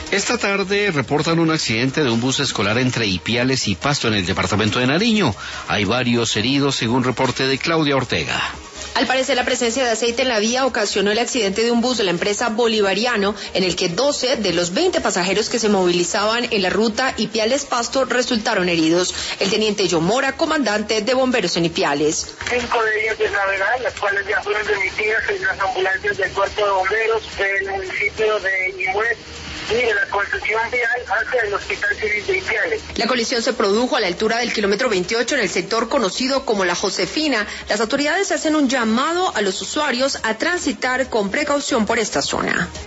Esta tarde reportan un accidente de un bus escolar entre Ipiales y Pasto en el departamento de Nariño. Hay varios heridos según reporte de Claudia Ortega. Al parecer, la presencia de aceite en la vía ocasionó el accidente de un bus de la empresa Bolivariano, en el que 12 de los 20 pasajeros que se movilizaban en la ruta Ipiales-Pasto resultaron heridos. El teniente John Mora, comandante de bomberos en Ipiales. 5 de ellos de gravedad, las cuales ya fueron remitidas en las ambulancias del cuerpo de bomberos del municipio de Imhuet y de la construcción vial hacia el Hospital Civil de Ipiales. La colisión se produjo a la altura del kilómetro 28 en el sector conocido como La Josefina. Las autoridades hacen un llamado a los usuarios a transitar con precaución por esta zona.